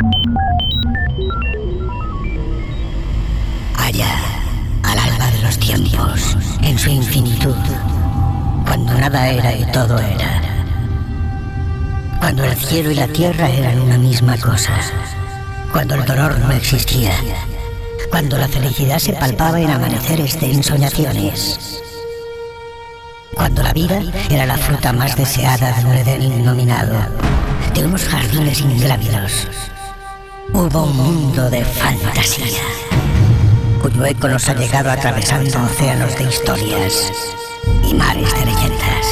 Allá, al alba de los tiempos, en su infinitud, cuando nada era y todo era. Cuando el cielo y la tierra eran una misma cosa. Cuando el dolor no existía. Cuando la felicidad se palpaba en amaneceres de ensoñaciones. Cuando la vida era la fruta más deseada de un Edén innominado, de unos jardines ingrávidos. Hubo un mundo de fantasía, cuyo eco nos ha llegado atravesando océanos de historias y mares de leyendas.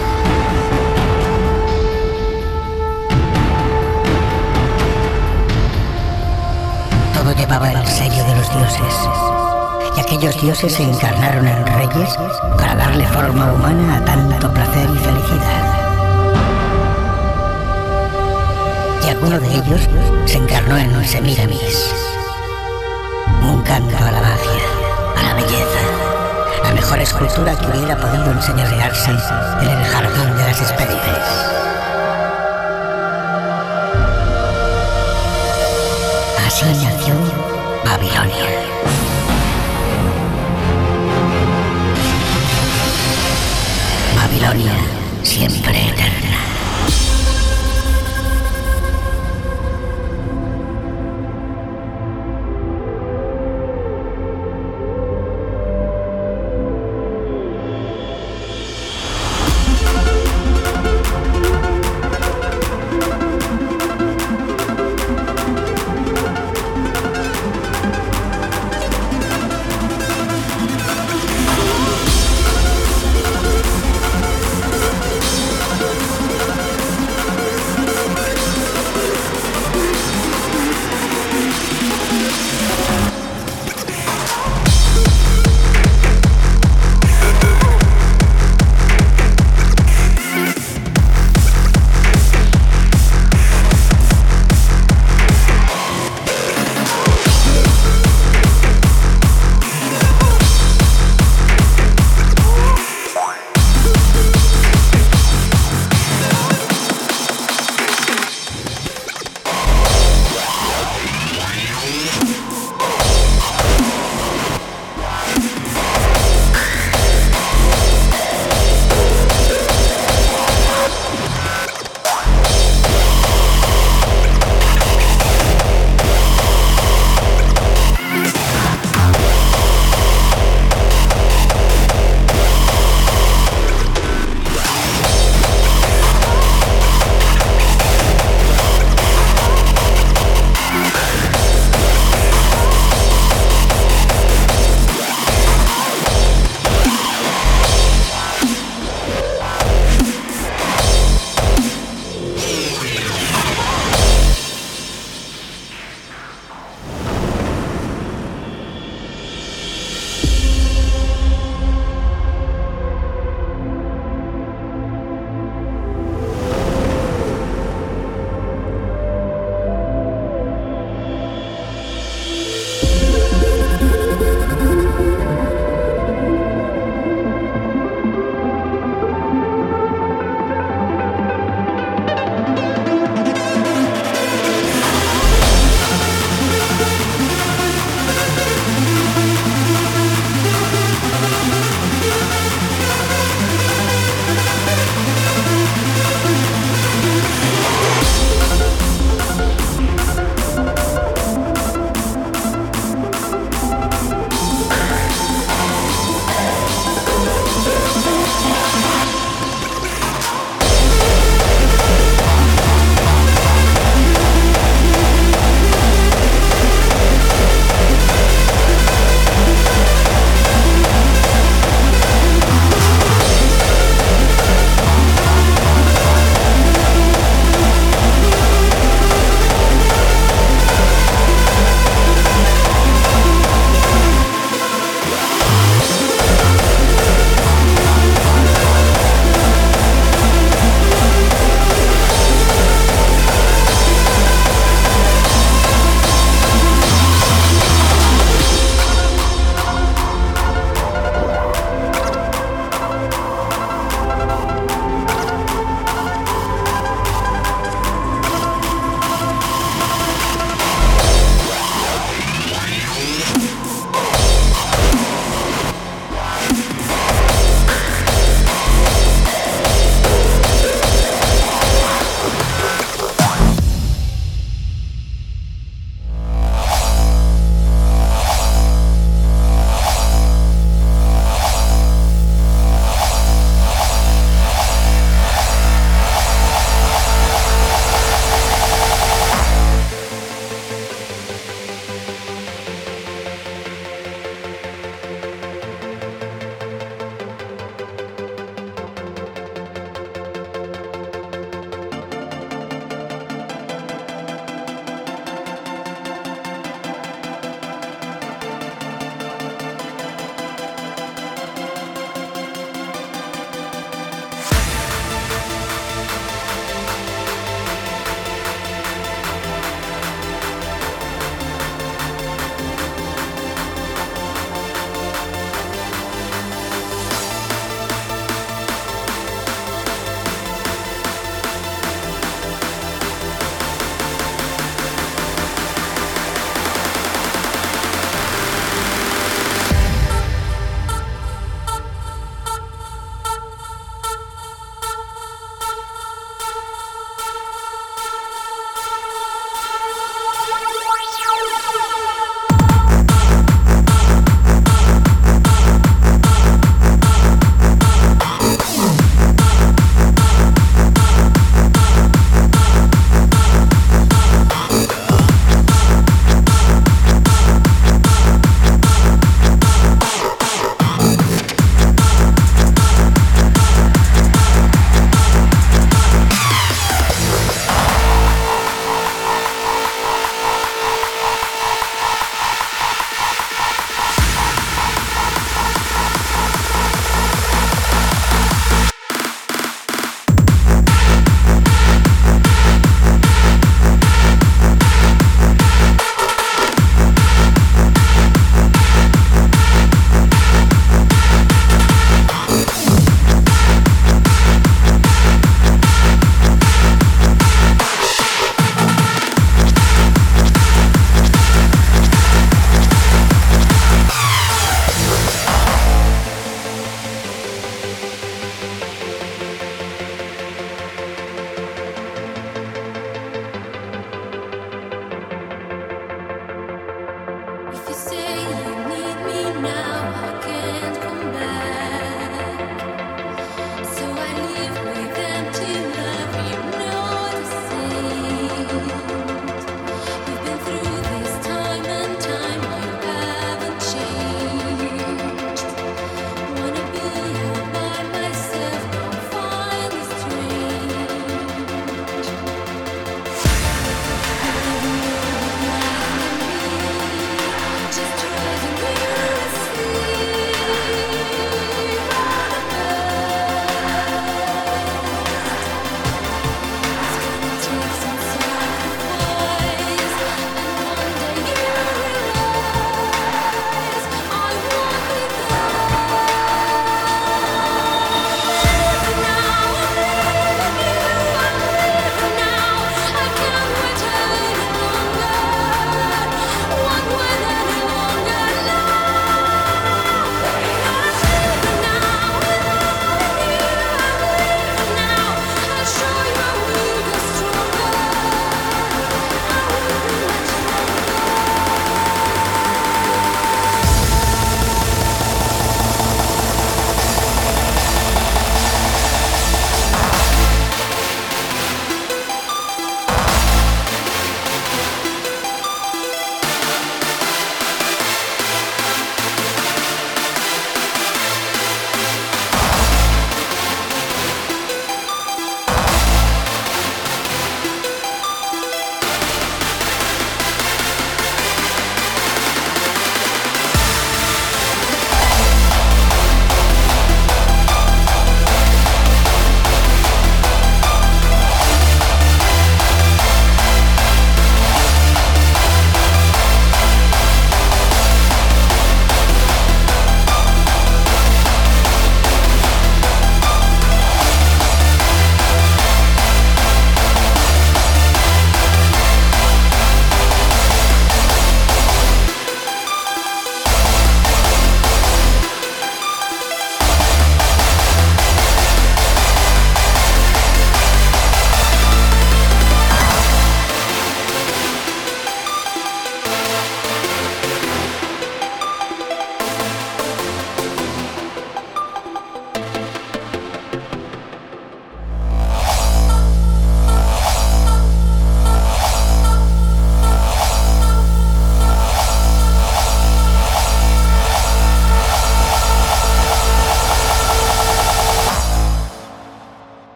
Todo llevaba el sello de los dioses, y aquellos dioses se encarnaron en reyes para darle forma humana a tanto placer y felicidad. Y alguno de ellos se encarnó en Semiramis, un canto a la magia, a la belleza, la mejor escultura que hubiera podido enseñorearse en el jardín de las Hespérides. Así nació Babilonia. Babilonia, siempre eterna.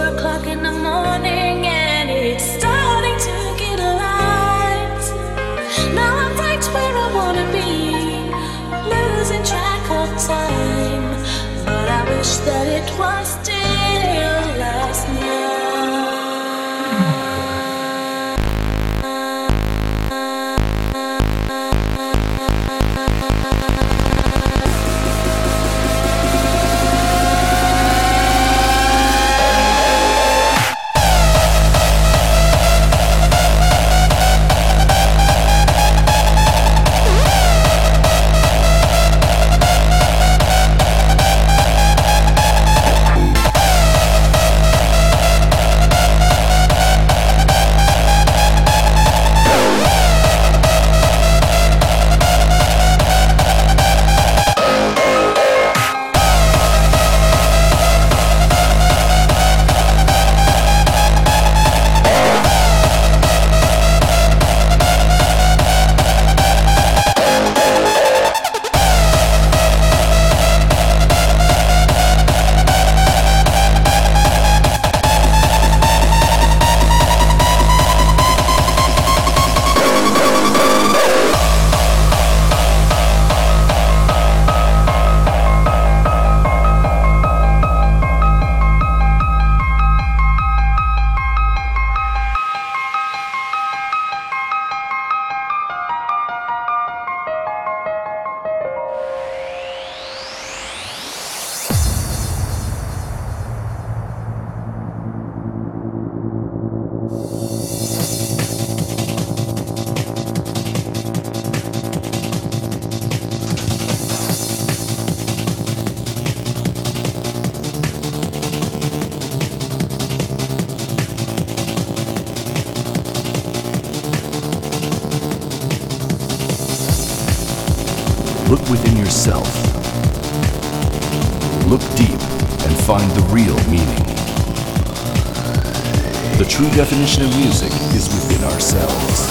o'clock in the morning and it's starting to get light. Now I'm right where I wanna be, losing track of time, but I wish that it was still last night. Look within yourself. Look deep and find the real meaning. The true definition of music is within ourselves.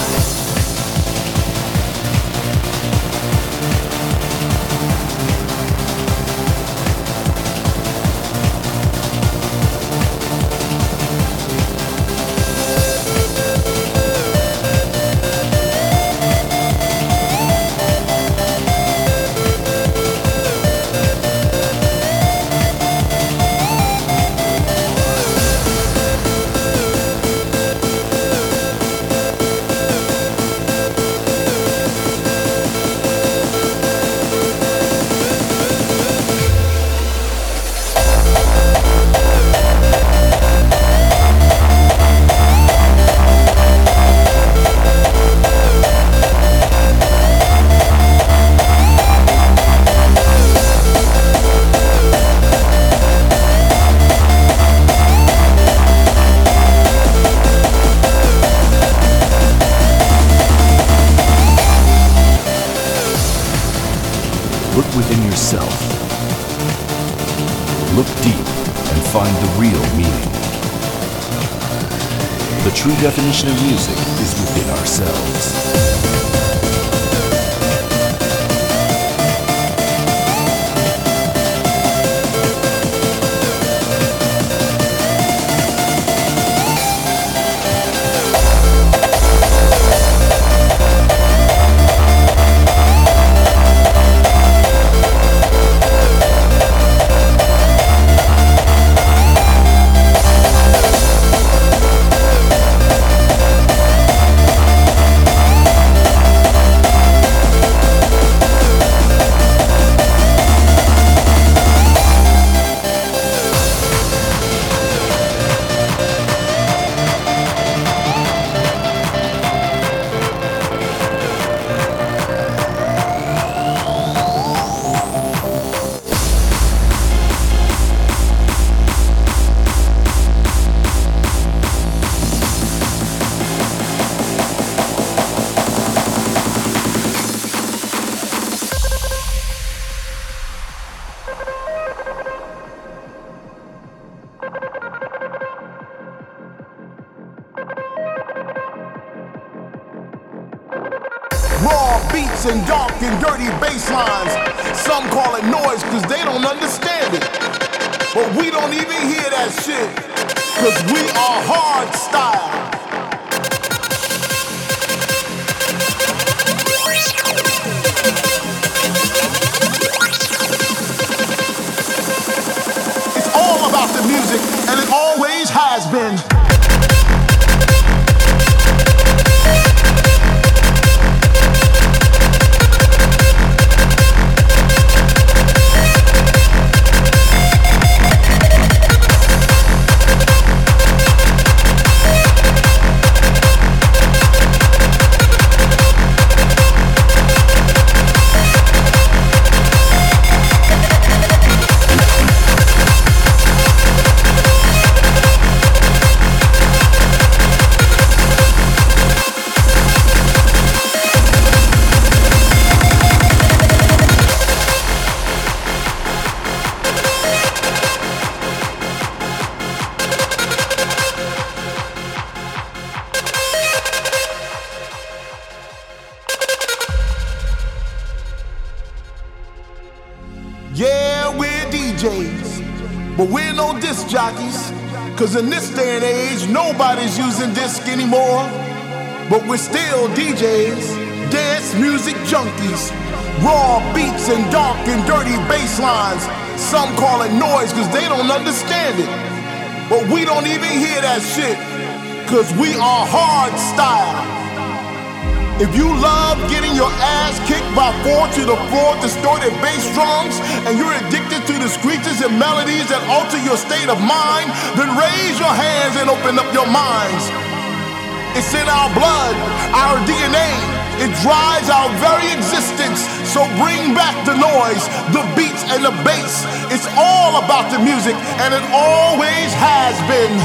Look within yourself. Look deep and find the real meaning. The true definition of music is within ourselves. Raw beats and dark and dirty bass lines. Some call it noise cause they don't understand it. But we don't even hear that shit. cause we are hard style. It's all about the music, and it always has been. Yeah, we're DJs, but we're no disc jockeys, cause in this day and age, nobody's using disc anymore. But we're still DJs, dance music junkies, raw beats and dark and dirty bass lines. Some call it noise cause they don't understand it, but we don't even hear that shit, cause we are hard style. If you love getting your ass kicked by 4 to the floor distorted bass drums, and you're addicted to the screeches and melodies that alter your state of mind, then raise your hands and open up your minds. It's in our blood, our DNA. It drives our very existence. So bring back the noise, the beats and the bass. It's all about the music, and it always has been.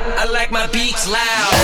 I like my beats loud.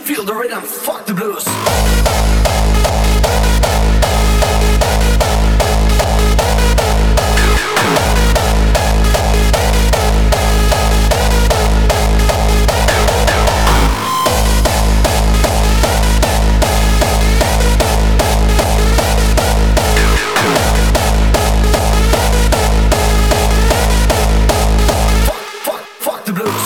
feel the rhythm, fuck the blues. Fuck the blues.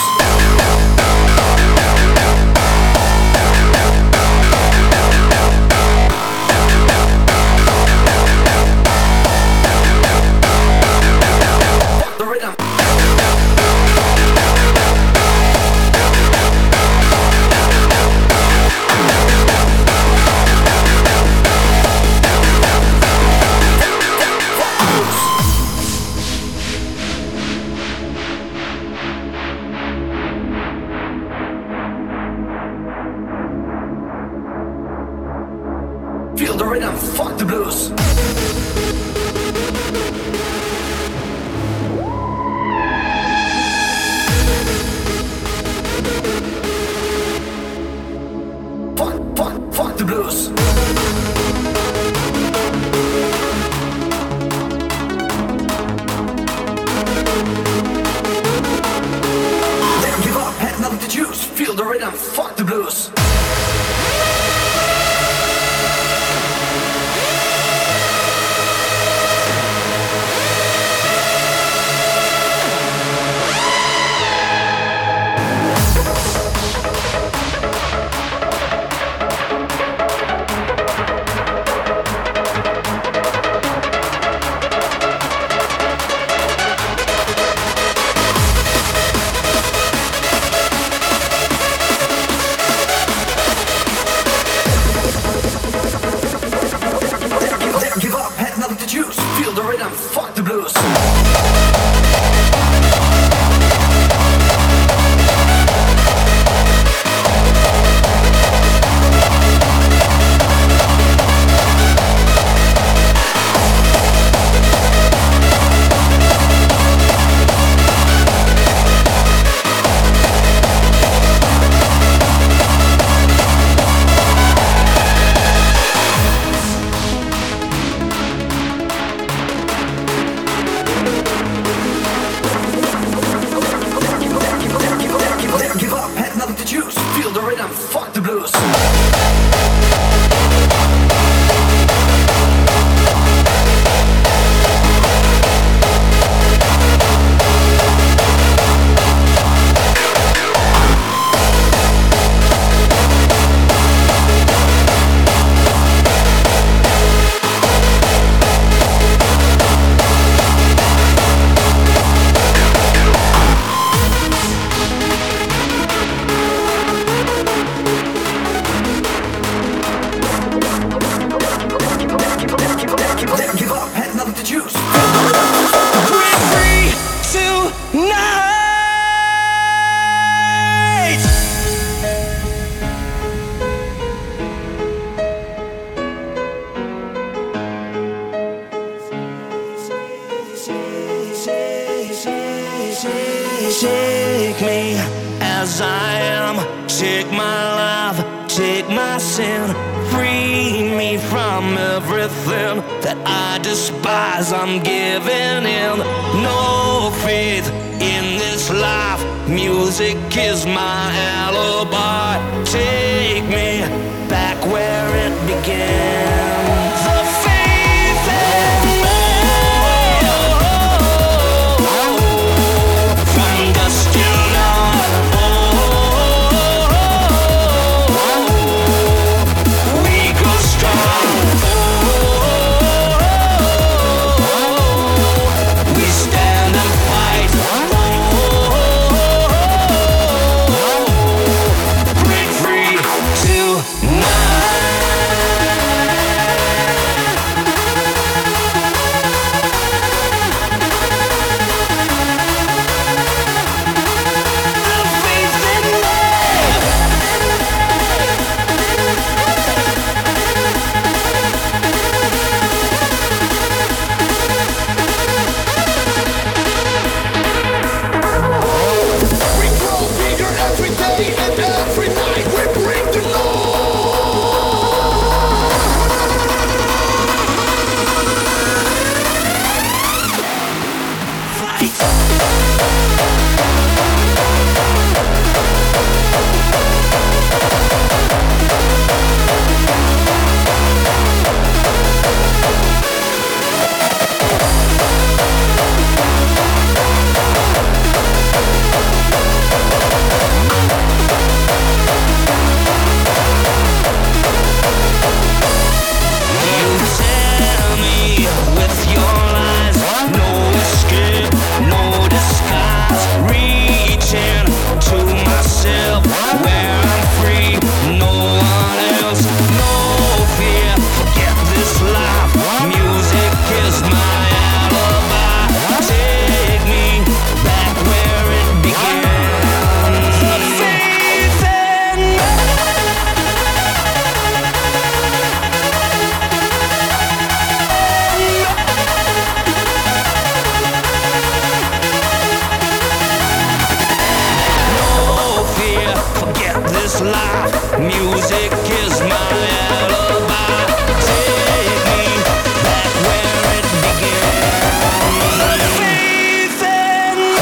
Feel the rhythm, fuck the blues. Fuck the blues. They don't give up, had nothing to choose. Feel the rhythm, fuck the blues. Feel the rhythm, fuck the blues. Feel the rhythm, fuck the blues. Take me as I am, take my life, take my sin, free me from everything that I despise. I'm giving in, no faith in this life. Music is my alibi. Take me back where it began. The faith in me. From dusk till dawn. We go strong. We stand and fight. Break free tonight. We grow bigger every day and every night. We bring the light. this life. Music is my alibi. Take me back where it began. Faith in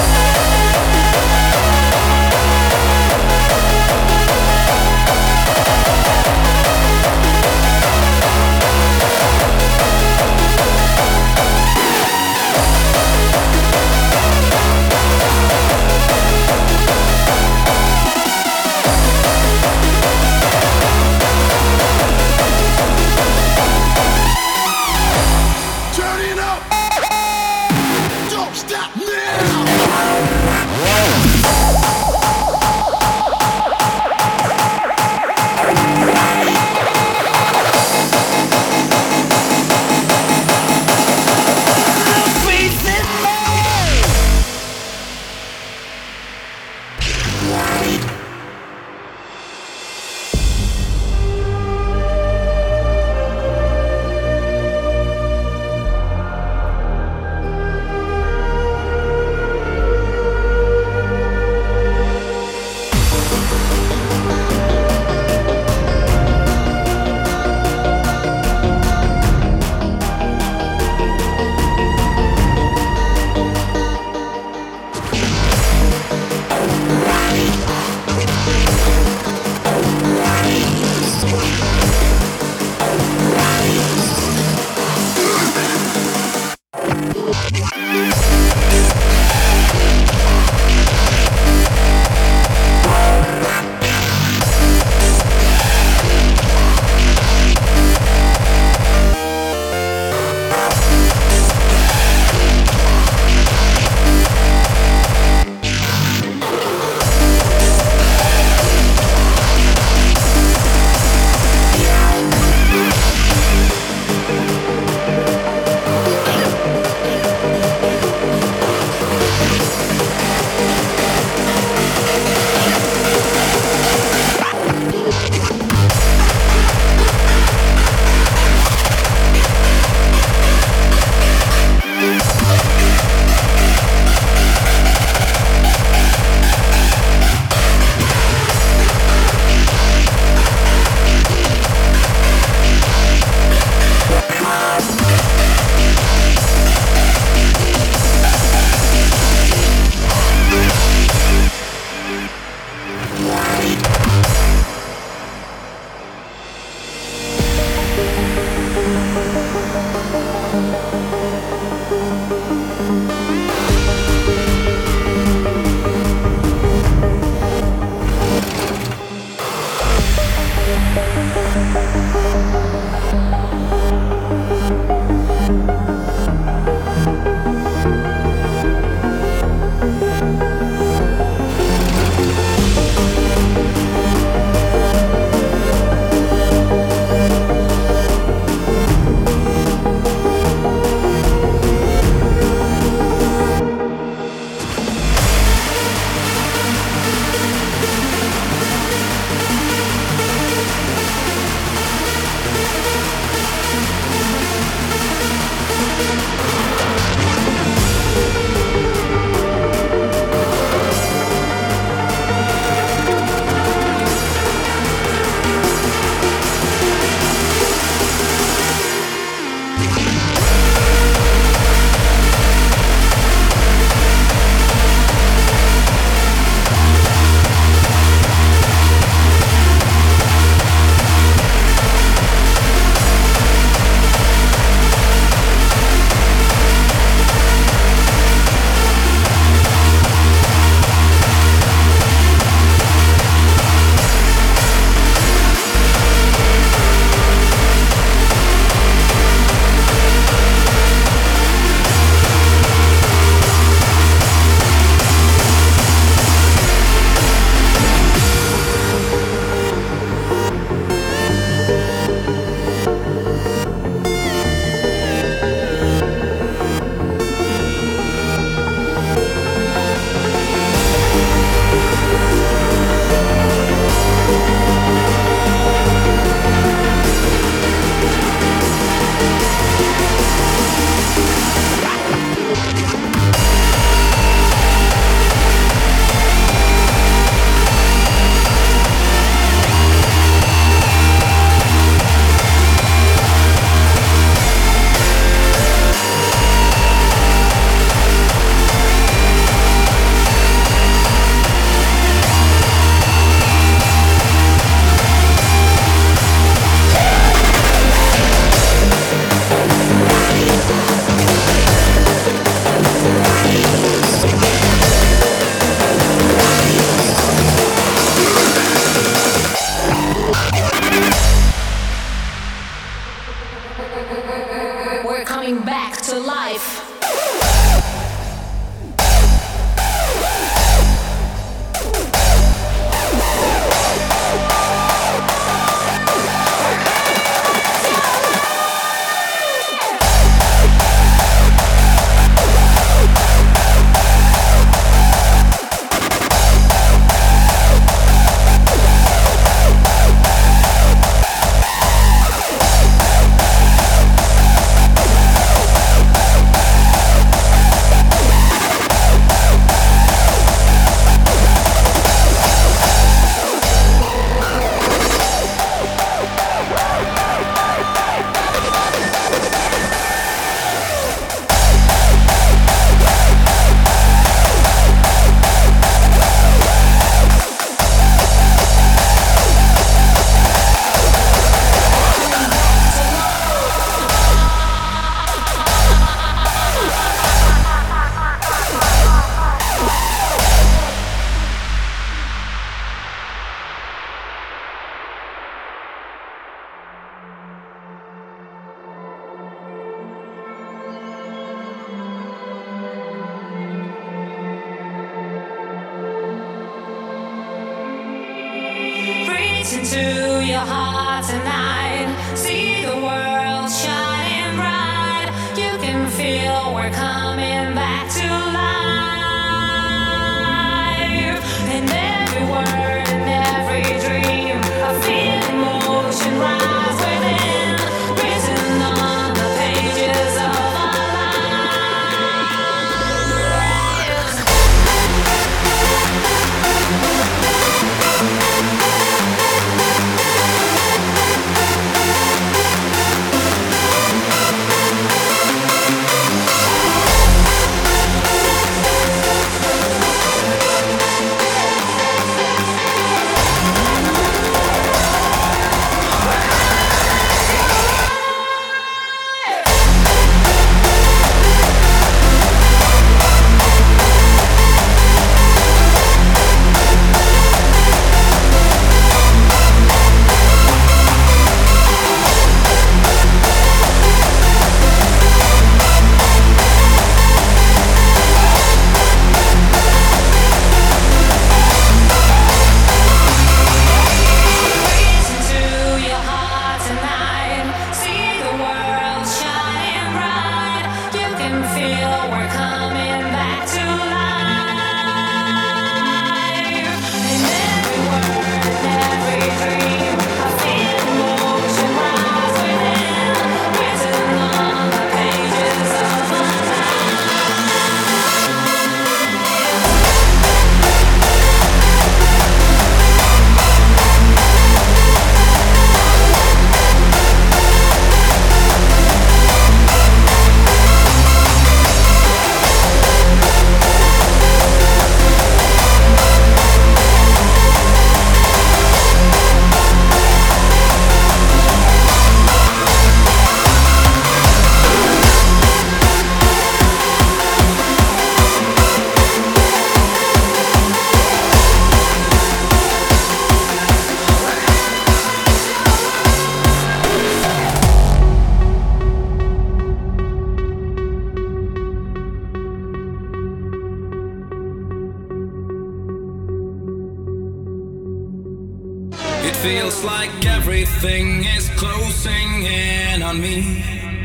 Feels like everything is closing in on me.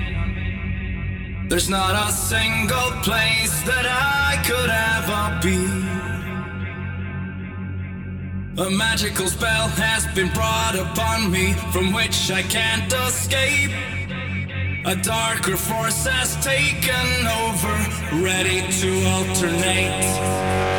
There's not a single place that I could ever be. A magical spell has been brought upon me from which I can't escape. A darker force has taken over, ready to alternate.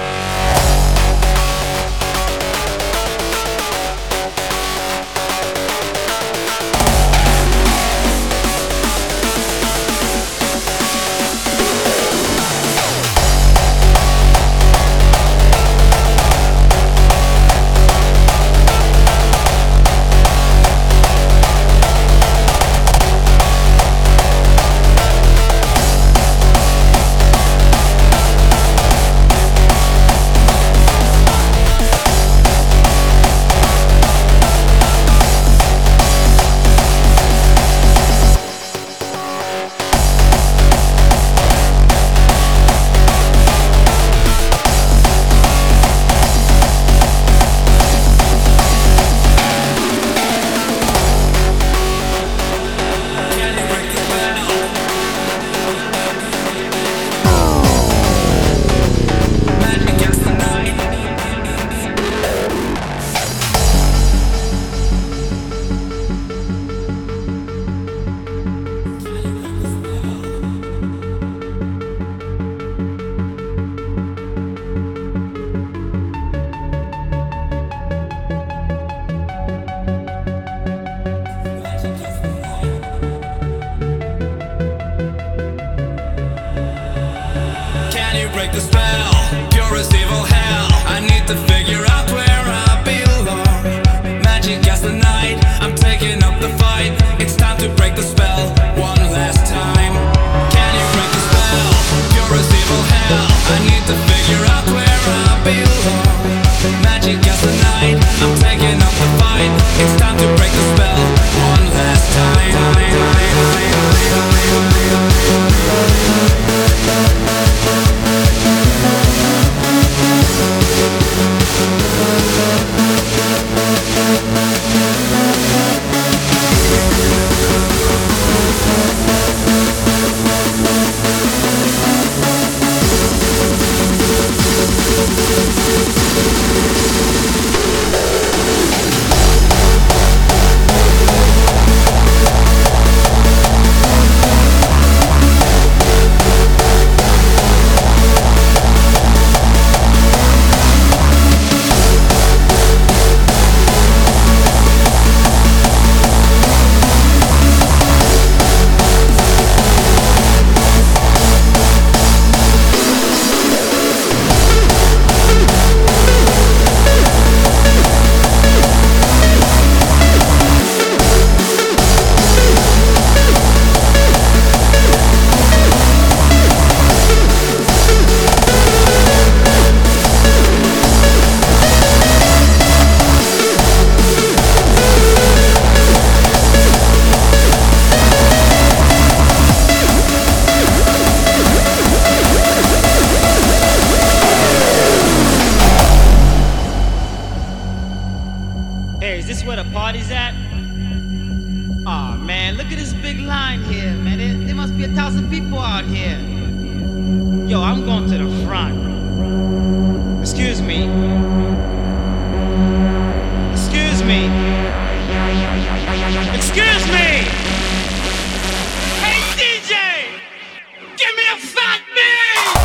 Break the spell, pure as evil hell. I need to figure out where I belong. Magic as the night, I'm taking up the fight. It's time to break the spell one last time. Can you break the spell, pure as evil hell? I need to figure out where I belong. Magic as the night, I'm taking up the fight. It's time to break the spell one last time. Hey, is this where the party's at? Aw, man, look at this big line here, man. There must be 1,000 people out here. Yo, I'm going to the front. Excuse me. Excuse me. Excuse me! Hey, DJ! Give me a fat beat!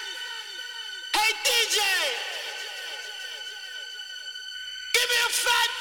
Give me a fat